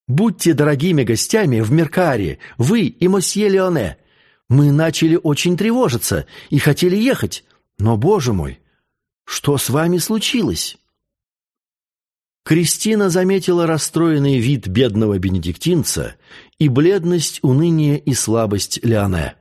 Будьте дорогими гостями в Меркааре, вы и мосье Леоне. Мы начали очень тревожиться и хотели ехать, но, боже мой, что с вами случилось?» Кристина заметила расстроенный вид бедного бенедиктинца и бледность, уныние и слабость Леоне.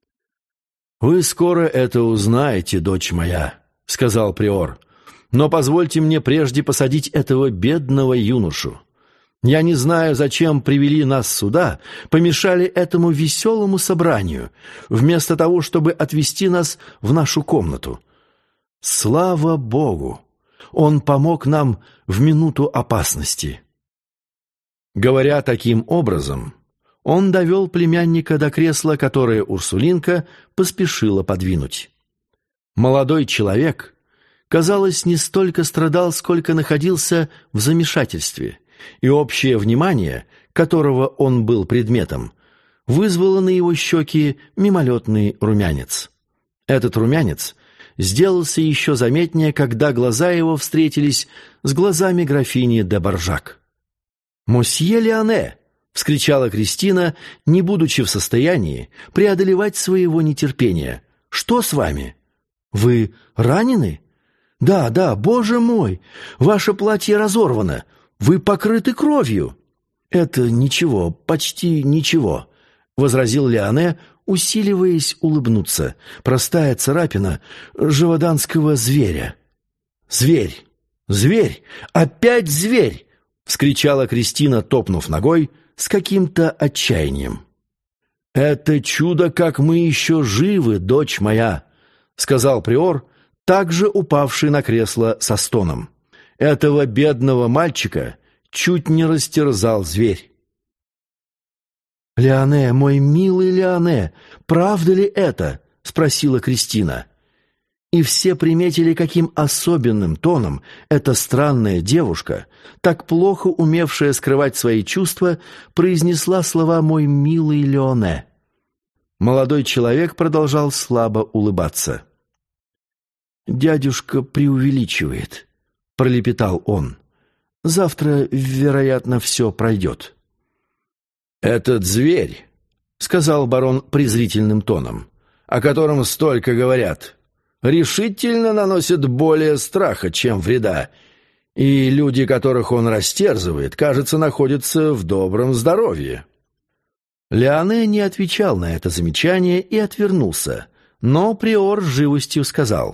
«Вы скоро это узнаете, дочь моя», — сказал приор, «но позвольте мне прежде посадить этого бедного юношу. Я не знаю, зачем привели нас сюда, помешали этому веселому собранию, вместо того, чтобы отвезти нас в нашу комнату. Слава Богу! Он помог нам в минуту опасности». Говоря таким образом, он довел племянника до кресла, которое Урсулинка поспешила подвинуть. Молодой человек, казалось, не столько страдал, сколько находился в замешательстве, и общее внимание, которого он был предметом, вызвало на его щеки мимолетный румянец. Этот румянец сделался еще заметнее, когда глаза его встретились с глазами графини де Боржак. «Мосье Леоне!» — вскричала Кристина, не будучи в состоянии преодолевать своего нетерпения. «Что с вами? Вы ранены? Да, боже мой! Ваше платье разорвано! Вы покрыты кровью!» «Это ничего, почти ничего», — возразил Леоне, усиливаясь улыбнуться. «Простая царапина живоданского зверя». «Зверь! Зверь! Опять зверь!» — вскричала Кристина, топнув ногой с каким-то отчаянием. «Это чудо, как мы еще живы, дочь моя», — сказал приор, также упавший на кресло со стоном. «Этого бедного мальчика чуть не растерзал зверь». «Леоне, мой милый Леоне, правда ли это?» — спросила Кристина. И все приметили, каким особенным тоном эта странная девушка, так плохо умевшая скрывать свои чувства, произнесла слова «мой милый Леоне». Молодой человек продолжал слабо улыбаться. «Дядюшка преувеличивает», — пролепетал он. «Завтра, вероятно, все пройдет». «Этот зверь», — сказал барон презрительным тоном, «о котором столько говорят, решительно наносит более страха, чем вреда, и люди, которых он растерзывает, кажется, находятся в добром здоровье». Леоне не отвечал на это замечание и отвернулся, но приор с живостью сказал: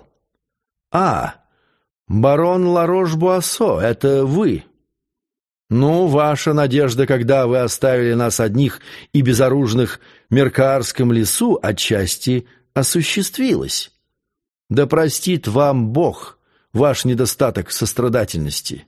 барон Ларош-Буассо, это вы? Ну, ваша надежда, когда вы оставили нас одних и безоружных в Меркаарском лесу, отчасти осуществилась. Да простит вам Бог ваш недостаток сострадательности».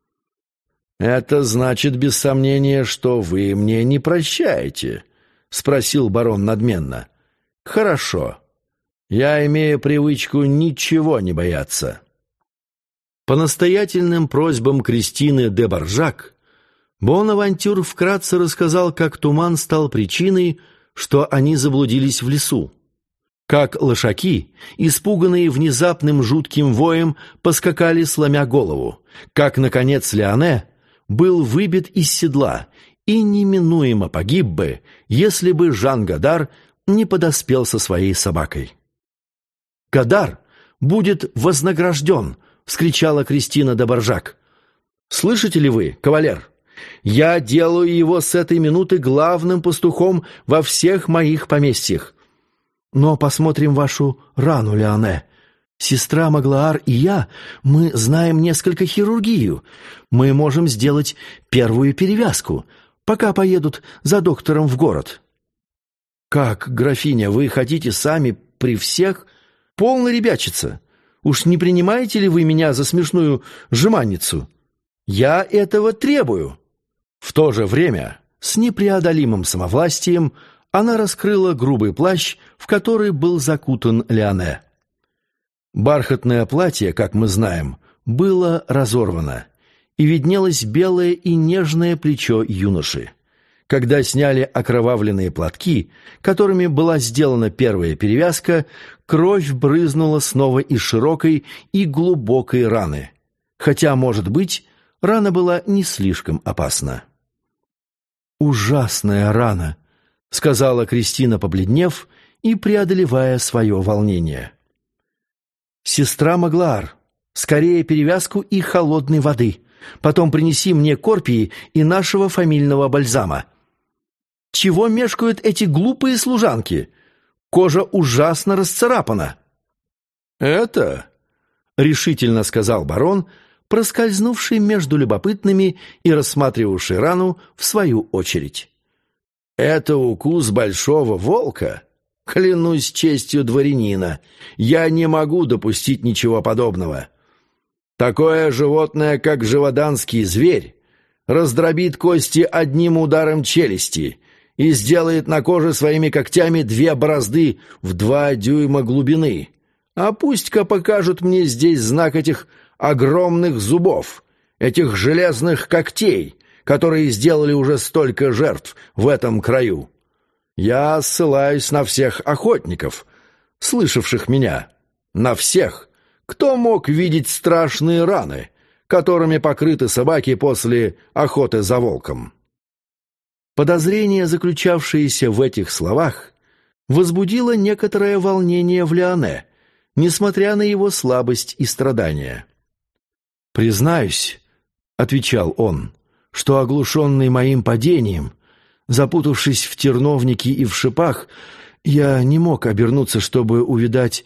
«Это значит, без сомнения, что вы мне не прощаете?» — спросил барон надменно. «Хорошо. Я имею привычку ничего не бояться». По настоятельным просьбам Кристины де Боржак Бонавантюр вкратце рассказал, как туман стал причиной, что они заблудились в лесу, как лошаки, испуганные внезапным жутким воем, поскакали, сломя голову, как, наконец, Леоне был выбит из седла и неминуемо погиб бы, если бы Жан Годар не подоспел со своей собакой. «Годар будет вознагражден!» — вскричала Кристина де Боржак. «Слышите ли вы, кавалер? Я делаю его с этой минуты главным пастухом во всех моих поместьях. Но посмотрим вашу рану, Леоне. Сестра Маглаар и я, мы знаем несколько хирургию. Мы можем сделать первую перевязку, пока поедут за доктором в город». «Как, графиня, вы хотите сами при всех? Полно ребячица. Уж не принимаете ли вы меня за смешную жеманницу? Я этого требую». В то же время, с непреодолимым самовластием, она раскрыла грубый плащ, в который был закутан Леоне. Бархатное платье, как мы знаем, было разорвано, и виднелось белое и нежное плечо юноши. Когда сняли окровавленные платки, которыми была сделана первая перевязка, кровь брызнула снова из широкой и глубокой раны, хотя, может быть, рана была не слишком опасна. «Ужасная рана», — сказала Кристина, побледнев и преодолевая свое волнение. «Сестра Маглаар, скорее перевязку и холодной воды. Потом принеси мне корпии и нашего фамильного бальзама. Чего мешкают эти глупые служанки? Кожа ужасно расцарапана». «Это», — решительно сказал барон, проскользнувший между любопытными и рассматривавший рану в свою очередь. «Это укус большого волка? Клянусь честью дворянина, я не могу допустить ничего подобного. Такое животное, как живоданский зверь, раздробит кости одним ударом челюсти и сделает на коже своими когтями 2 борозды в 2 дюйма глубины. А пусть-ка покажут мне здесь знак этих огромных зубов, этих железных когтей, которые сделали уже столько жертв в этом краю. Я ссылаюсь на всех охотников, слышавших меня, на всех, кто мог видеть страшные раны, которыми покрыты собаки после охоты за волком». Подозрение, заключавшееся в этих словах, возбудило некоторое волнение в Леоне, несмотря на его слабость и страдания. «Признаюсь, — отвечал он, — что, оглушенный моим падением, запутавшись в терновнике и в шипах, я не мог обернуться, чтобы увидать...»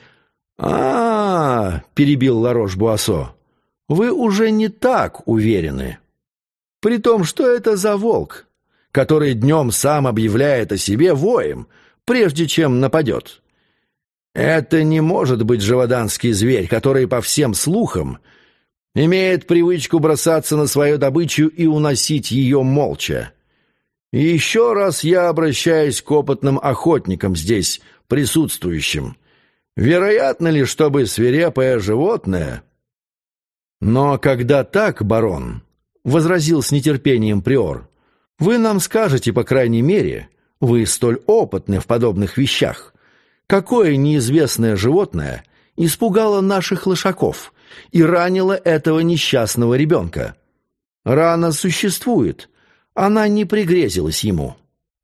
перебил Ларош-Буассо, — «вы уже не так уверены. При том, что это за волк, который днем сам объявляет о себе воем, прежде чем нападет? Это не может быть живоданский зверь, который, по всем слухам, имеет привычку бросаться на свою добычу и уносить ее молча. И еще раз я обращаюсь к опытным охотникам здесь присутствующим. Вероятно ли, чтобы свирепое животное...» «Но когда так, барон, — возразил с нетерпением приор, — вы нам скажете, по крайней мере, вы столь опытны в подобных вещах, какое неизвестное животное испугало наших лошаков и ранило этого несчастного ребенка. Рана существует, она не пригрезилась ему».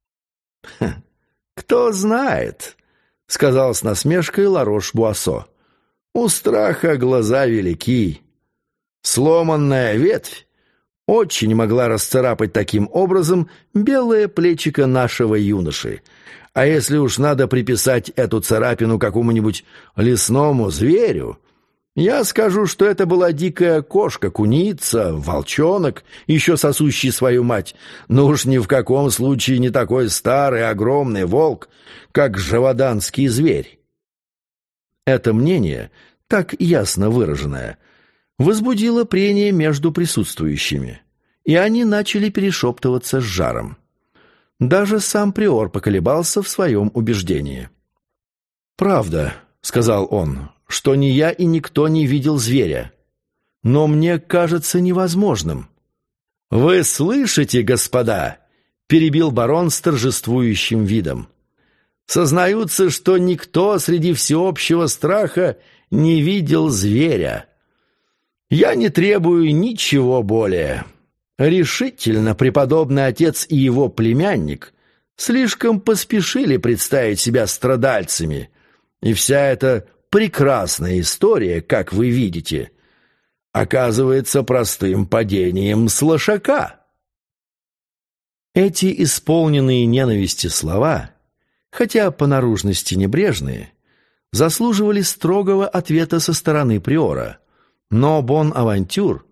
«Кто знает, — сказал с насмешкой Ларош-Буассо, — у страха глаза велики. Сломанная ветвь очень могла расцарапать таким образом белое плечико нашего юноши. А если уж надо приписать эту царапину какому-нибудь лесному зверю, я скажу, что это была дикая кошка, куница, волчонок, еще сосущий свою мать, но уж ни в каком случае не такой старый огромный волк, как живоданский зверь». Это мнение, так ясно выраженное, возбудило прение между присутствующими, и они начали перешептываться с жаром. Даже сам приор поколебался в своем убеждении. «Правда, — сказал он, — что ни я и никто не видел зверя, но мне кажется невозможным». «Вы слышите, господа? — перебил барон с торжествующим видом. — Сознаются, что никто среди всеобщего страха не видел зверя. Я не требую ничего более. Решительно преподобный отец и его племянник слишком поспешили представить себя страдальцами, и вся эта прекрасная история, как вы видите, оказывается простым падением с лошака». Эти исполненные ненависти слова, хотя по наружности небрежные, заслуживали строгого ответа со стороны приора, но Бон-Авантюр